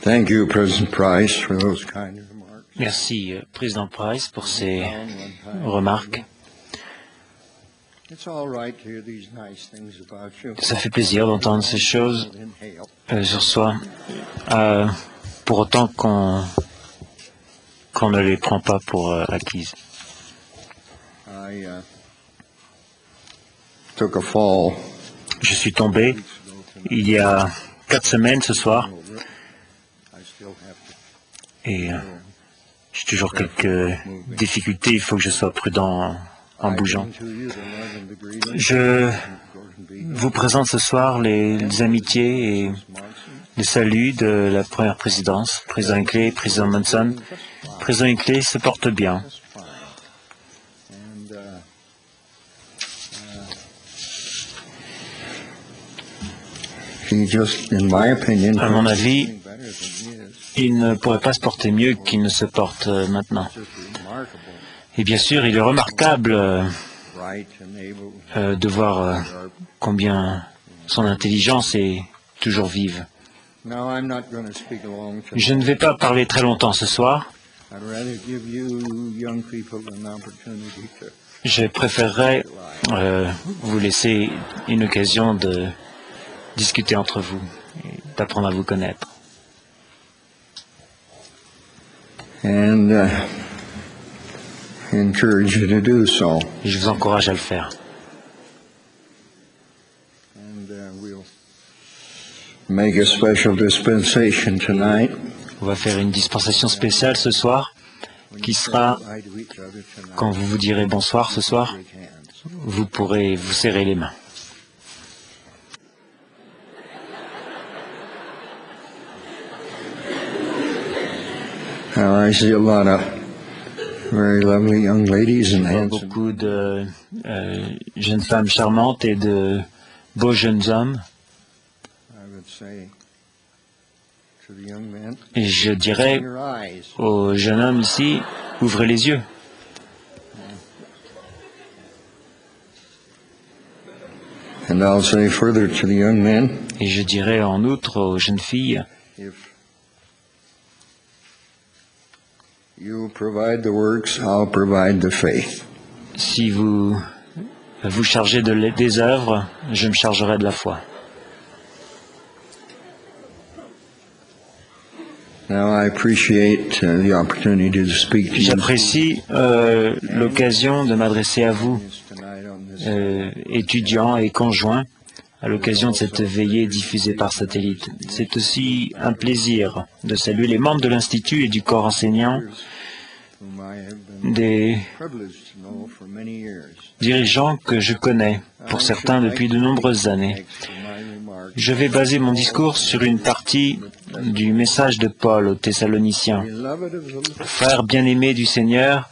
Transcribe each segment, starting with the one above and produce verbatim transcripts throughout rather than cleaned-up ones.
Thank you, President Price, for those kind remarks. Merci, euh, Président Price, pour ces remarques. Ça fait plaisir d'entendre ces choses euh, sur soi, euh, pour autant qu'on qu'on ne les prend pas pour euh, acquises. Je suis tombé il y a quatre semaines ce soir et euh, j'ai toujours quelques difficultés. Il faut que je sois prudent en, en bougeant. Je vous présente ce soir les, les amitiés et le salut de la première présidence, président Hinckley, président Monson. Président Hinckley se porte bien. À mon avis, il ne pourrait pas se porter mieux qu'il ne se porte maintenant. Et bien sûr, il est remarquable euh, euh, de voir euh, combien son intelligence est toujours vive. Je ne vais pas parler très longtemps ce soir. Je préférerais euh, vous laisser une occasion de discuter entre vous, d'apprendre à vous connaître. And, uh, encourage you to do so. Et je vous encourage à le faire. And, uh, we'll make a special dispensation tonight. On va faire une dispensation spéciale ce soir, qui sera, quand vous vous direz bonsoir ce soir, vous pourrez vous serrer les mains. Now, I see a lot of very lovely young ladies and Il y a handsome. beaucoup de euh, jeunes femmes charmantes et de beaux jeunes hommes. I would say to the young men, Et je dirais open your eyes. aux jeunes hommes ici, ouvrez les yeux. And I'll say further to the young men, Et je dirais en outre aux jeunes filles, if you provide the works, I'll provide the faith. si vous vous chargez de, l- des œuvres, je me chargerai de la foi. Now, I appreciate uh, the opportunity to speak to you J'apprécie euh, l'occasion de m'adresser à vous, tonight on this. euh, étudiants et conjoints, à l'occasion de cette veillée diffusée par satellite. C'est aussi un plaisir de saluer les membres de l'Institut et du corps enseignant, whom I have been des privileged to know for many years. dirigeants que je connais, pour certains depuis de nombreuses années. Thanks for my remarks. Je vais baser mon discours sur une partie du message de Paul aux Thessaloniciens. Beloved of the Lord, Frères bien-aimés du Seigneur,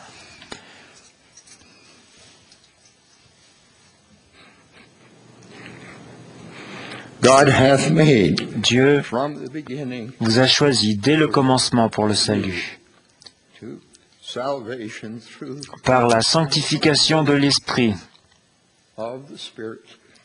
God hath made Dieu from the beginning vous a choisi dès le commencement pour le salut, to salvation through par la sanctification de l'Esprit of the Spirit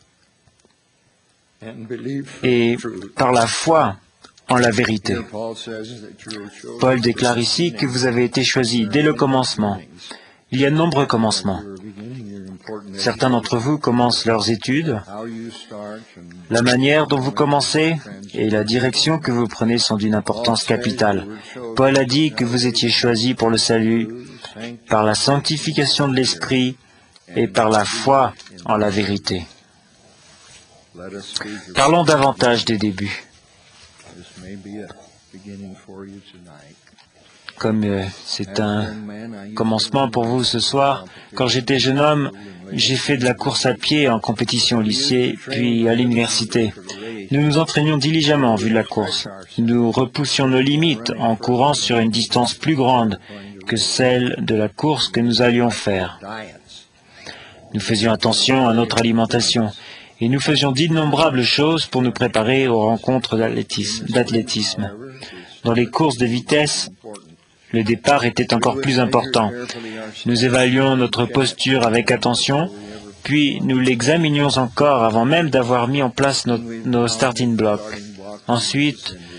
and belief et truth. par la foi en la vérité. Here Paul says that you were chosen Paul déclare ici que vous avez été choisis dès le commencement. Il y a de nombreux commencements. You're beginning your important Certains d'entre vous commencent leurs études. how you start and La manière dont vous commencez et la direction que vous prenez sont d'une importance capitale. Paul a dit que vous étiez choisis pour le salut par la sanctification de l'Esprit et par la foi en la vérité. let us speak of Parlons davantage des débuts. this may be a beginning for you tonight. Comme euh, c'est un Young man, I used commencement pour vous ce soir, quand j'étais jeune homme, j'ai fait de la course à pied en compétition au lycée, puis à l'université. Nous nous entraînions diligemment en vue de la course. Nous repoussions nos limites en courant sur une distance plus grande que celle de la course que nous allions faire. diets. Nous faisions attention à notre alimentation et nous faisions d'innombrables choses pour nous préparer aux rencontres d'athlétisme. d'athlétisme. Dans les courses de vitesse, le départ était encore plus important. Nous évaluions notre posture avec attention, puis nous l'examinions encore avant même d'avoir mis en place nos, nos starting blocks. Ensuite,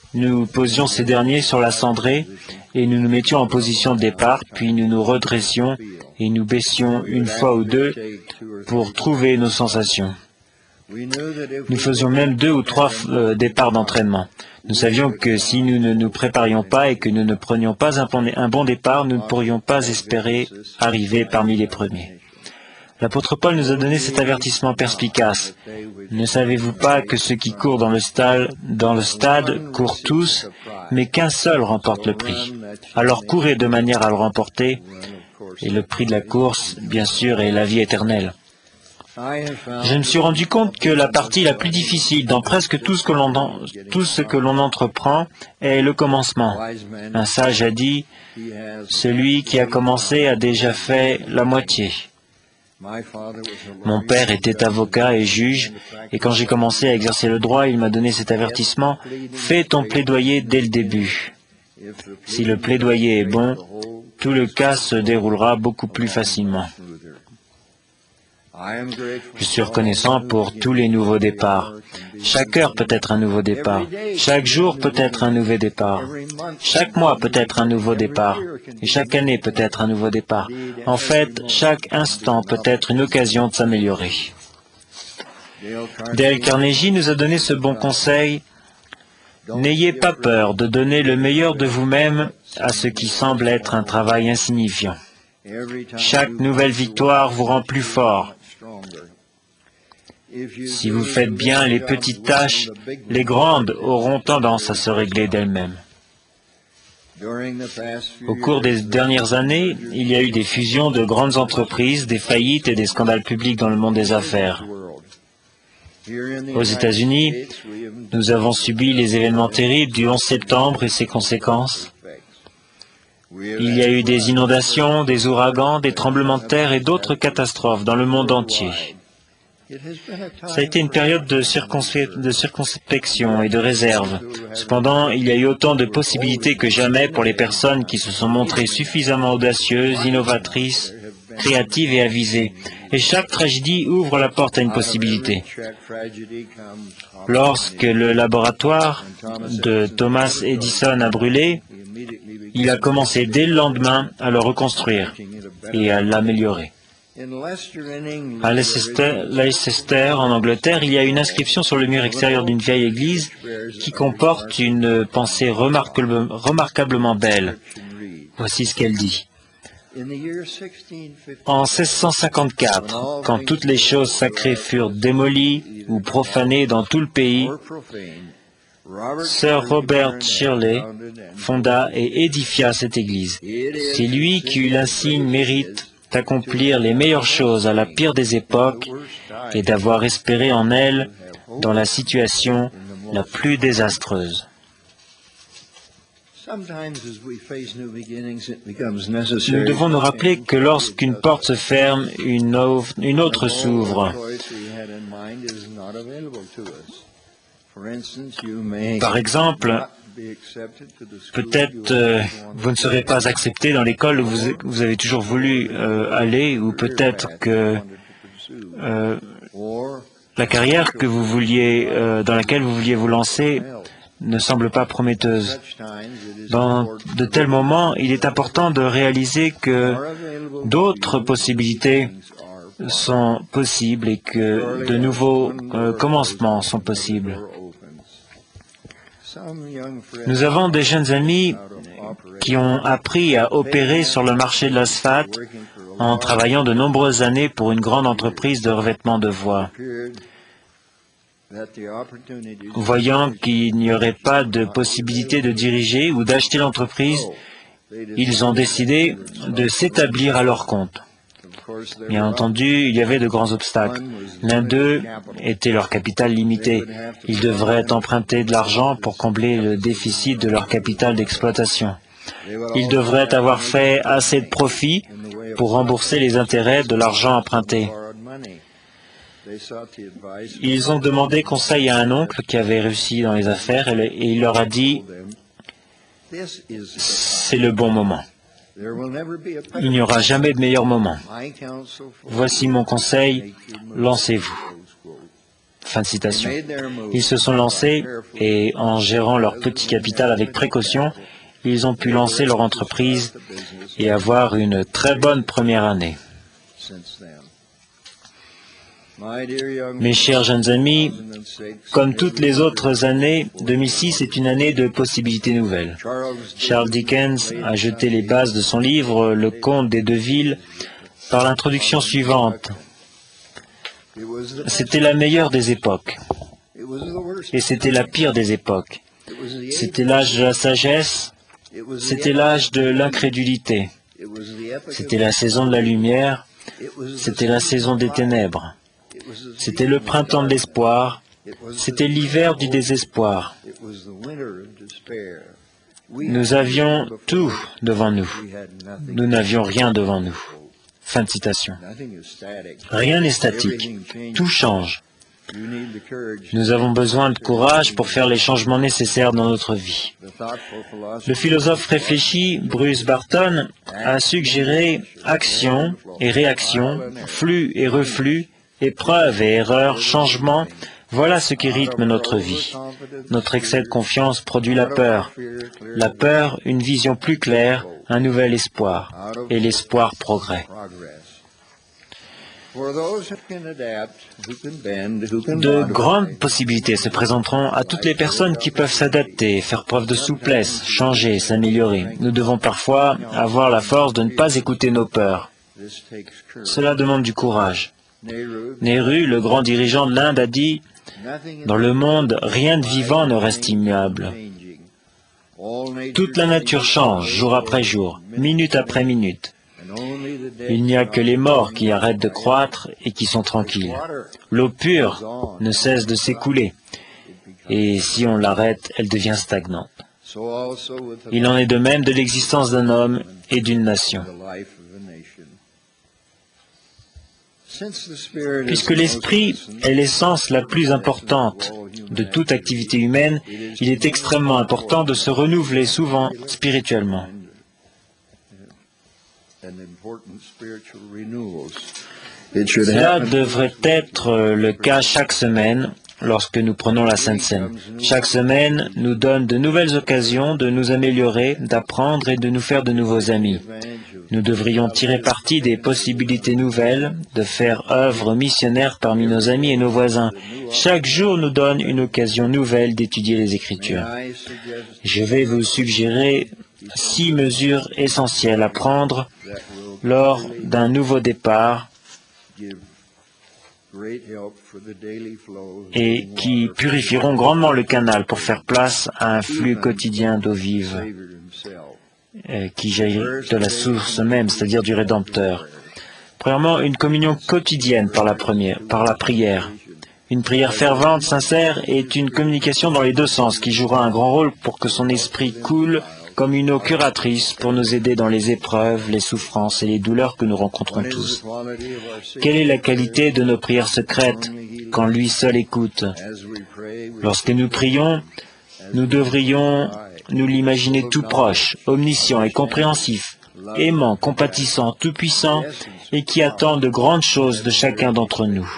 nous posions ces derniers sur la cendrée et nous nous mettions en position de départ, puis nous nous redressions et nous baissions une fois ou deux pour trouver nos sensations. Nous faisions même deux ou trois euh, départs d'entraînement. Nous savions que si nous ne nous préparions pas et que nous ne prenions pas un bon, un bon départ, nous ne pourrions pas espérer arriver parmi les premiers. L'apôtre Paul nous a donné cet avertissement perspicace. Ne savez-vous pas que ceux qui courent dans le stade, dans le stade courent tous, mais qu'un seul remporte le prix. Alors courez de manière à le remporter, et le prix de la course, bien sûr, est la vie éternelle. Je me suis rendu compte que la partie la plus difficile dans presque tout ce que l'on tout ce que l'on entreprend est le commencement. Un sage a dit, « Celui qui a commencé a déjà fait la moitié. » Mon père était avocat et juge, et quand j'ai commencé à exercer le droit, il m'a donné cet avertissement, « Fais ton plaidoyer dès le début. Si le plaidoyer est bon, tout le cas se déroulera beaucoup plus facilement. » Je suis reconnaissant pour tous les nouveaux départs. Chaque heure peut être un nouveau départ. Chaque jour peut être un nouveau départ. Chaque mois peut être un nouveau départ. Et chaque année peut être un nouveau départ. En fait, chaque instant peut être une occasion de s'améliorer. Dale Carnegie nous a donné ce bon conseil. N'ayez pas peur de donner le meilleur de vous-même à ce qui semble être un travail insignifiant. Chaque nouvelle victoire vous rend plus fort. Si vous faites bien les petites tâches, les grandes auront tendance à se régler d'elles-mêmes. Au cours des dernières années, il y a eu des fusions de grandes entreprises, des faillites et des scandales publics dans le monde des affaires. Aux États-Unis, nous avons subi les événements terribles du onze septembre et ses conséquences. Il y a eu des inondations, des ouragans, des tremblements de terre et d'autres catastrophes dans le monde entier. Ça a été une période de, circonspe de circonspection et de réserve. Cependant, il y a eu autant de possibilités que jamais pour les personnes qui se sont montrées suffisamment audacieuses, innovatrices, créatives et avisées. Et chaque tragédie ouvre la porte à une possibilité. Lorsque le laboratoire de Thomas Edison a brûlé, il a commencé dès le lendemain à le reconstruire et à l'améliorer. À Leicester, Leicester, en Angleterre, il y a une inscription sur le mur extérieur d'une vieille église qui comporte une pensée remarquable, remarquablement belle. Voici ce qu'elle dit. En seize cent cinquante-quatre, quand toutes les choses sacrées furent démolies ou profanées dans tout le pays, Sir Robert Shirley fonda et édifia cette église. C'est lui qui eut l'insigne mérite d'accomplir les meilleures choses à la pire des époques et d'avoir espéré en elle dans la situation la plus désastreuse. Nous devons nous rappeler que lorsqu'une porte se ferme, une autre s'ouvre. Par exemple, peut-être euh, vous ne serez pas accepté dans l'école où vous, vous avez toujours voulu euh, aller, ou peut-être que euh, la carrière que vous vouliez, euh, dans laquelle vous vouliez vous lancer ne semble pas prometteuse. Dans de tels moments, il est important de réaliser que d'autres possibilités sont possibles et que de nouveaux euh, commencements sont possibles. Nous avons des jeunes amis qui ont appris à opérer sur le marché de l'asphalte en travaillant de nombreuses années pour une grande entreprise de revêtement de voies. Voyant qu'il n'y aurait pas de possibilité de diriger ou d'acheter l'entreprise, ils ont décidé de s'établir à leur compte. Bien entendu, il y avait de grands obstacles. L'un d'eux était leur capital limité. Ils devraient emprunter de l'argent pour combler le déficit de leur capital d'exploitation. Ils devraient avoir fait assez de profit pour rembourser les intérêts de l'argent emprunté. Ils ont demandé conseil à un oncle qui avait réussi dans les affaires et il leur a dit « C'est le bon moment. Il n'y aura jamais de meilleur moment. Voici mon conseil, lancez-vous. » Fin de citation. Ils se sont lancés et, en gérant leur petit capital avec précaution, ils ont pu lancer leur entreprise et avoir une très bonne première année. Mes chers jeunes amis, comme toutes les autres années, deux mille six est une année de possibilités nouvelles. Charles Dickens a jeté les bases de son livre « Le Conte des deux villes » par l'introduction suivante. C'était la meilleure des époques, et c'était la pire des époques. C'était l'âge de la sagesse, c'était l'âge de l'incrédulité, c'était la saison de la lumière, c'était la saison des ténèbres, c'était le printemps de l'espoir, c'était l'hiver du désespoir. Nous avions tout devant nous, nous n'avions rien devant nous. Fin de citation. Rien n'est statique, tout change. Nous avons besoin de courage pour faire les changements nécessaires dans notre vie. Le philosophe réfléchi, Bruce Barton, a suggéré action et réaction, flux et reflux, épreuve et erreur, changement. Voilà ce qui rythme notre vie. Notre excès de confiance produit la peur. La peur, une vision plus claire, un nouvel espoir. Et l'espoir, progrès. De grandes possibilités se présenteront à toutes les personnes qui peuvent s'adapter, faire preuve de souplesse, changer, s'améliorer. Nous devons parfois avoir la force de ne pas écouter nos peurs. Cela demande du courage. Nehru, le grand dirigeant de l'Inde, a dit « Dans le monde, rien de vivant ne reste immuable. Toute la nature change, jour après jour, minute après minute. Il n'y a que les morts qui arrêtent de croître et qui sont tranquilles. L'eau pure ne cesse de s'écouler, et si on l'arrête, elle devient stagnante. Il en est de même de l'existence d'un homme et d'une nation. Puisque l'esprit est l'essence la plus importante de toute activité humaine, il est extrêmement important de se renouveler souvent spirituellement. Cela devrait être le cas chaque semaine lorsque nous prenons la Sainte Seine. Chaque semaine nous donne de nouvelles occasions de nous améliorer, d'apprendre et de nous faire de nouveaux amis. Nous devrions tirer parti des possibilités nouvelles, de faire œuvre missionnaire parmi nos amis et nos voisins. Chaque jour nous donne une occasion nouvelle d'étudier les Écritures. Je vais vous suggérer six mesures essentielles à prendre lors d'un nouveau départ et qui purifieront grandement le canal pour faire place à un flux quotidien d'eau vive qui jaillit de la source même, c'est-à-dire du Rédempteur. Premièrement, une communion quotidienne par la, première, par la prière. Une prière fervente, sincère, est une communication dans les deux sens qui jouera un grand rôle pour que son esprit coule comme une eau curatrice pour nous aider dans les épreuves, les souffrances et les douleurs que nous rencontrons tous. Quelle est la qualité de nos prières secrètes quand lui seul écoute? Lorsque nous prions, nous devrions nous l'imaginer tout proche, omniscient et compréhensif, aimant, compatissant, tout-puissant et qui attend de grandes choses de chacun d'entre nous.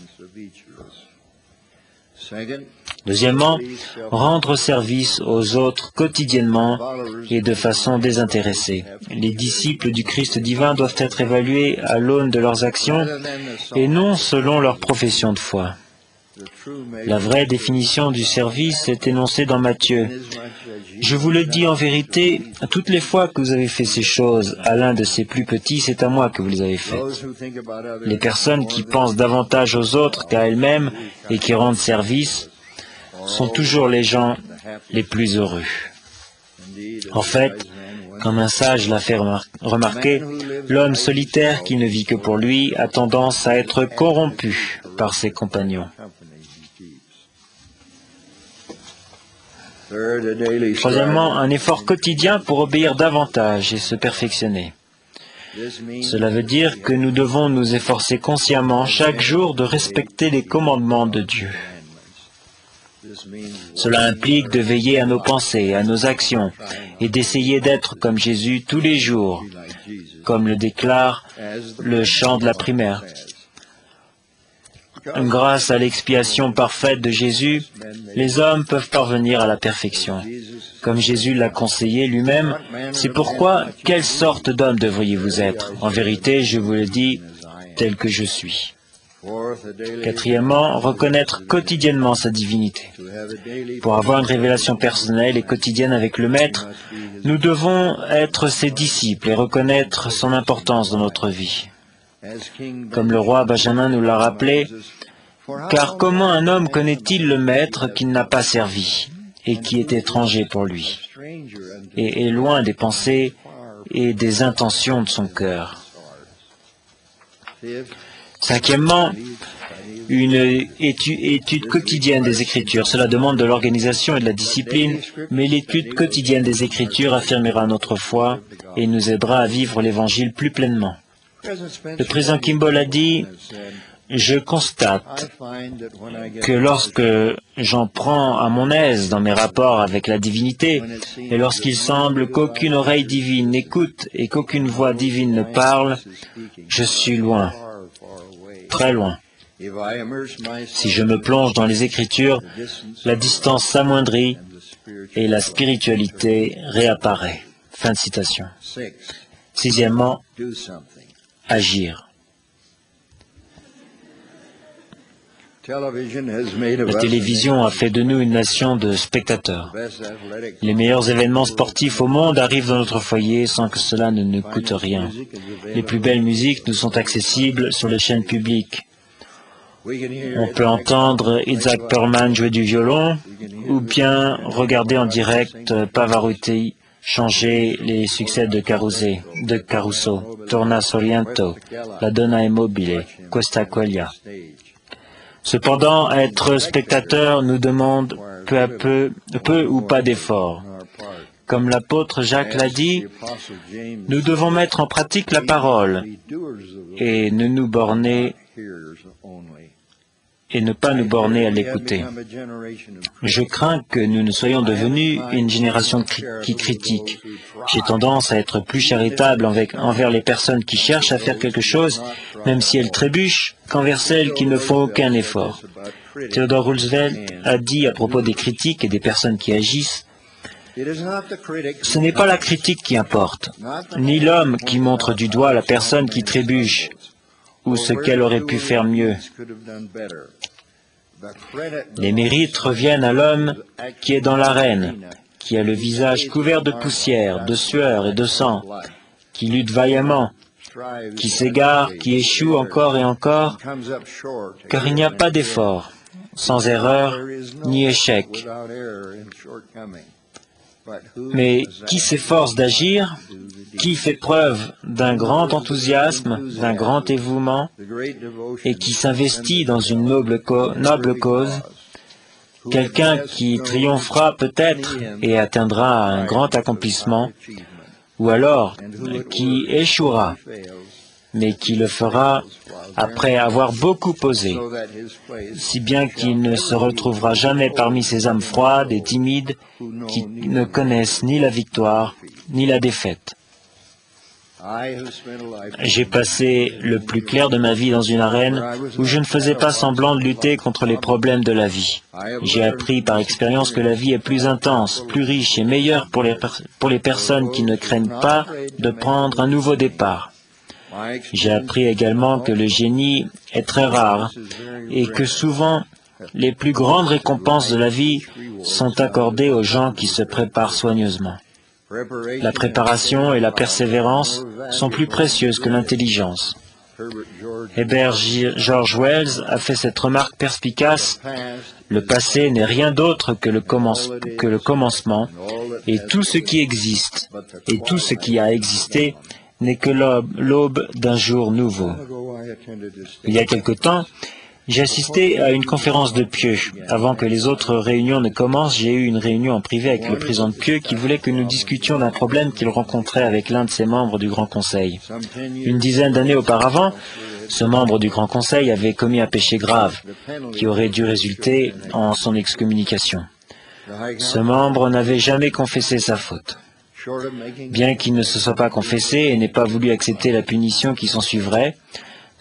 Deuxièmement, rendre service aux autres quotidiennement et de façon désintéressée. Les disciples du Christ divin doivent être évalués à l'aune de leurs actions et non selon leur profession de foi. La vraie définition du service est énoncée dans Matthieu. Je vous le dis en vérité, toutes les fois que vous avez fait ces choses à l'un de ces plus petits, c'est à moi que vous les avez faites. Les personnes qui pensent davantage aux autres qu'à elles-mêmes et qui rendent service sont toujours les gens les plus heureux. En fait, comme un sage l'a fait remarquer, l'homme solitaire qui ne vit que pour lui a tendance à être corrompu par ses compagnons. Troisièmement, un effort quotidien pour obéir davantage et se perfectionner. Cela veut dire que nous devons nous efforcer consciemment chaque jour de respecter les commandements de Dieu. Cela implique de veiller à nos pensées, à nos actions, et d'essayer d'être comme Jésus tous les jours, comme le déclare le chant de la primaire. grâce à l'expiation parfaite de Jésus, les hommes peuvent parvenir à la perfection. Comme Jésus l'a conseillé lui-même, c'est pourquoi, quelle sorte d'homme devriez-vous être? En vérité, je vous le dis, tel que je suis. Quatrièmement, reconnaître quotidiennement sa divinité. Pour avoir une révélation personnelle et quotidienne avec le Maître, nous devons être ses disciples et reconnaître son importance dans notre vie. Comme le roi Benjamin nous l'a rappelé, car comment un homme connaît-il le Maître qu'il n'a pas servi et qui est étranger pour lui et est loin des pensées et des intentions de son cœur? Cinquièmement, une étude, étude quotidienne des Écritures. Cela demande de l'organisation et de la discipline, mais l'étude quotidienne des Écritures affirmera notre foi et nous aidera à vivre l'Évangile plus pleinement. Le président Kimball a dit, « Je constate que lorsque j'en prends à mon aise dans mes rapports avec la divinité, et lorsqu'il semble qu'aucune oreille divine n'écoute et qu'aucune voix divine ne parle, je suis loin. Très loin. Si je me plonge dans les Écritures, la distance s'amoindrit et la spiritualité réapparaît. » Fin de citation. Sixièmement, agir. La télévision a fait de nous une nation de spectateurs. Les meilleurs événements sportifs au monde arrivent dans notre foyer sans que cela ne nous coûte rien. Les plus belles musiques nous sont accessibles sur les chaînes publiques. On peut entendre Isaac Perlman jouer du violon ou bien regarder en direct Pavarotti changer les succès de Caruso, de Caruso, Torna Soliento, La Donna è mobile, Questa quella. Cependant, être spectateur nous demande peu à peu, peu ou pas d'effort. Comme l'apôtre Jacques l'a dit, nous devons mettre en pratique la parole et ne nous borner et ne pas nous borner à l'écouter. Je crains que nous ne soyons devenus une génération qui critique. J'ai tendance à être plus charitable avec, envers les personnes qui cherchent à faire quelque chose, même si elles trébuchent, qu'envers celles qui ne font aucun effort. Theodore Roosevelt a dit à propos des critiques et des personnes qui agissent, « Ce n'est pas la critique qui importe, ni l'homme qui montre du doigt la personne qui trébuche, ou ce qu'elle aurait pu faire mieux. Les mérites reviennent à l'homme qui est dans l'arène, qui a le visage couvert de poussière, de sueur et de sang, qui lutte vaillamment, qui s'égare, qui échoue encore et encore, car il n'y a pas d'effort, sans erreur ni échec. Mais qui s'efforce d'agir, qui fait preuve d'un grand enthousiasme, d'un grand dévouement, et qui s'investit dans une noble, co noble cause, quelqu'un qui triomphera peut-être et atteindra un grand accomplissement, ou alors qui échouera, mais qui le fera après avoir beaucoup posé, si bien qu'il ne se retrouvera jamais parmi ces âmes froides et timides qui ne connaissent ni la victoire ni la défaite. J'ai passé le plus clair de ma vie dans une arène où je ne faisais pas semblant de lutter contre les problèmes de la vie. J'ai appris par expérience que la vie est plus intense, plus riche et meilleure pour les, pour les personnes qui ne craignent pas de prendre un nouveau départ. J'ai appris également que le génie est très rare et que souvent les plus grandes récompenses de la vie sont accordées aux gens qui se préparent soigneusement. La préparation et la persévérance sont plus précieuses que l'intelligence. Herbert George Wells a fait cette remarque perspicace: le passé n'est rien d'autre que, que le commencement, et tout ce qui existe, et tout ce qui a existé, n'est que l'aube d'un jour nouveau. Il y a quelque temps, j'ai assisté à une conférence de Pieux. Avant que les autres réunions ne commencent, j'ai eu une réunion en privé avec le président de Pieux qui voulait que nous discutions d'un problème qu'il rencontrait avec l'un de ses membres du Grand Conseil. Une dizaine d'années auparavant, ce membre du Grand Conseil avait commis un péché grave qui aurait dû résulter en son excommunication. Ce membre n'avait jamais confessé sa faute. Bien qu'il ne se soit pas confessé et n'ait pas voulu accepter la punition qui s'ensuivrait,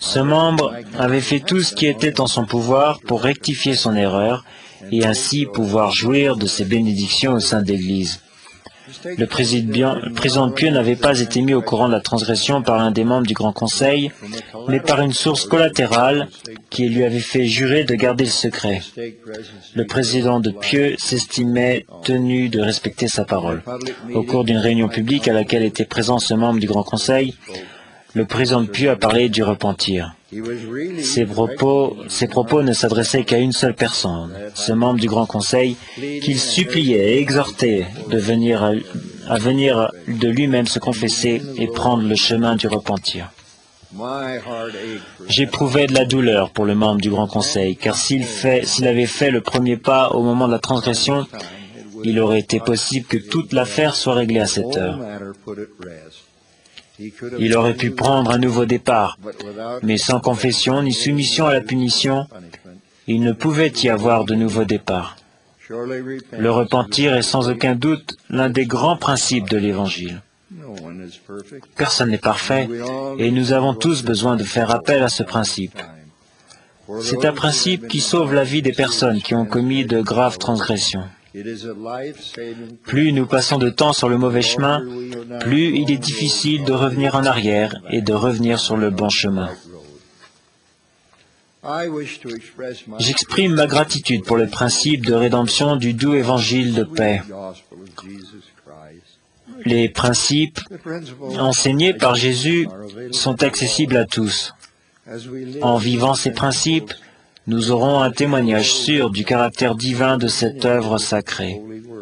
Ce membre avait fait tout ce qui était en son pouvoir pour rectifier son erreur et ainsi pouvoir jouir de ses bénédictions au sein de l'Église. Le président Pieux n'avait pas été mis au courant de la transgression par l'un des membres du Grand Conseil, mais par une source collatérale qui lui avait fait jurer de garder le secret. Le président de Pieux s'estimait tenu de respecter sa parole. Au cours d'une réunion publique à laquelle était présent ce membre du Grand Conseil, le président de Pieux a parlé du repentir. Ses propos, ses propos ne s'adressaient qu'à une seule personne, ce membre du Grand Conseil, qu'il suppliait et exhortait de venir à, à venir de lui-même se confesser et prendre le chemin du repentir. J'éprouvais de la douleur pour le membre du Grand Conseil, car s'il fait, s'il avait fait le premier pas au moment de la transgression, il aurait été possible que toute l'affaire soit réglée à cette heure. Il aurait pu prendre un nouveau départ, mais sans confession ni soumission à la punition, il ne pouvait y avoir de nouveau départ. Le repentir est sans aucun doute l'un des grands principes de l'Évangile. Personne n'est parfait, et nous avons tous besoin de faire appel à ce principe. C'est un principe qui sauve la vie des personnes qui ont commis de graves transgressions. Plus nous passons de temps sur le mauvais chemin, plus il est difficile de revenir en arrière et de revenir sur le bon chemin. J'exprime ma gratitude pour le principe de rédemption du doux évangile de paix. Les principes enseignés par Jésus sont accessibles à tous. En vivant ces principes, nous aurons un témoignage sûr du caractère divin de cette œuvre sacrée.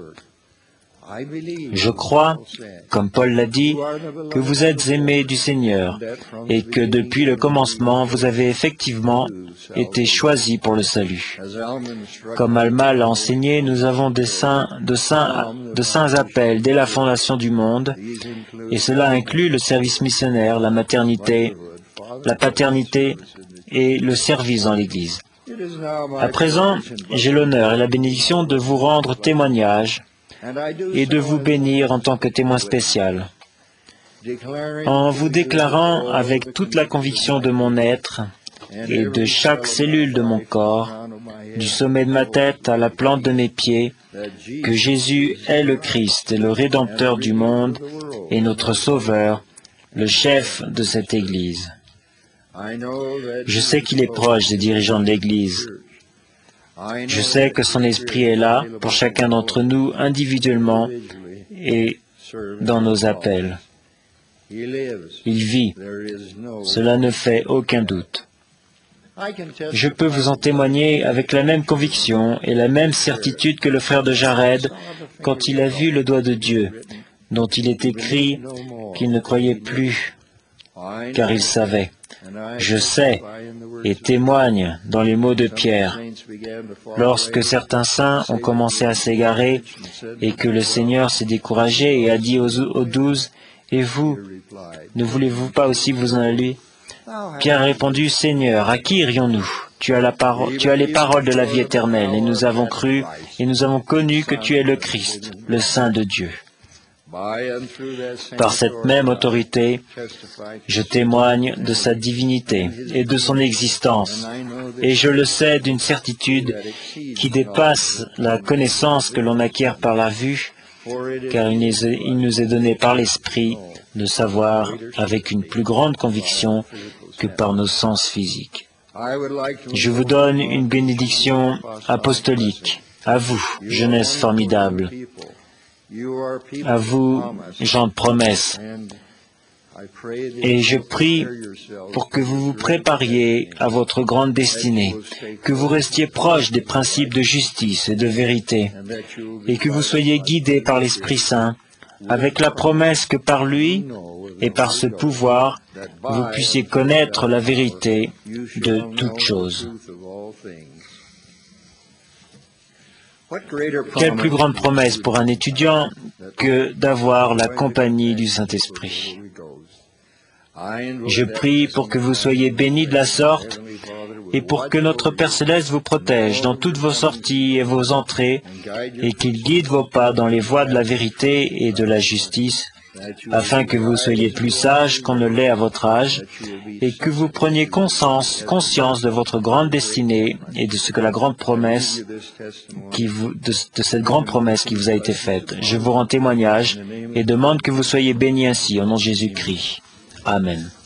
Je crois, comme Paul l'a dit, que vous êtes aimés du Seigneur et que depuis le commencement, vous avez effectivement été choisis pour le salut. Comme Alma l'a enseigné, nous avons des saints, de, saints, de saints appels dès la fondation du monde, et cela inclut le service missionnaire, la maternité, la paternité et le service dans l'Église. À présent, j'ai l'honneur et la bénédiction de vous rendre témoignage et de vous bénir en tant que témoin spécial, en vous déclarant avec toute la conviction de mon être et de chaque cellule de mon corps, du sommet de ma tête à la plante de mes pieds, que Jésus est le Christ et le Rédempteur du monde et notre Sauveur, le chef de cette Église. Je sais qu'il est proche des dirigeants de l'Église. Je sais que son esprit est là pour chacun d'entre nous individuellement et dans nos appels. Il vit. Cela ne fait aucun doute. Je peux vous en témoigner avec la même conviction et la même certitude que le frère de Jared quand il a vu le doigt de Dieu, dont il est écrit qu'il ne croyait plus, car il savait. Je sais et témoigne dans les mots de Pierre. Lorsque certains saints ont commencé à s'égarer et que le Seigneur s'est découragé et a dit aux, aux douze, « Et vous, ne voulez-vous pas aussi vous en aller ?» Pierre a répondu, « Seigneur, à qui irions-nous ? Tu as, la parole, tu as les paroles de la vie éternelle, et nous avons cru, et nous avons connu que tu es le Christ, le Saint de Dieu. » Par cette même autorité, je témoigne de sa divinité et de son existence, et je le sais d'une certitude qui dépasse la connaissance que l'on acquiert par la vue, car il nous est donné par l'Esprit de savoir avec une plus grande conviction que par nos sens physiques. Je vous donne une bénédiction apostolique, à vous, jeunesse formidable, à vous, gens de promesse, et je prie pour que vous vous prépariez à votre grande destinée, que vous restiez proche des principes de justice et de vérité, et que vous soyez guidés par l'Esprit Saint, avec la promesse que par lui et par ce pouvoir, vous puissiez connaître la vérité de toutes choses. Quelle plus grande promesse pour un étudiant que d'avoir la compagnie du Saint-Esprit. Je prie pour que vous soyez bénis de la sorte et pour que notre Père Céleste vous protège dans toutes vos sorties et vos entrées et qu'il guide vos pas dans les voies de la vérité et de la justice afin que vous soyez plus sage qu'on ne l'est à votre âge, et que vous preniez conscience, conscience de votre grande destinée et de ce que la grande promesse qui vous, de, de cette grande promesse qui vous a été faite. Je vous rends témoignage et demande que vous soyez bénis ainsi, au nom de Jésus-Christ. Amen.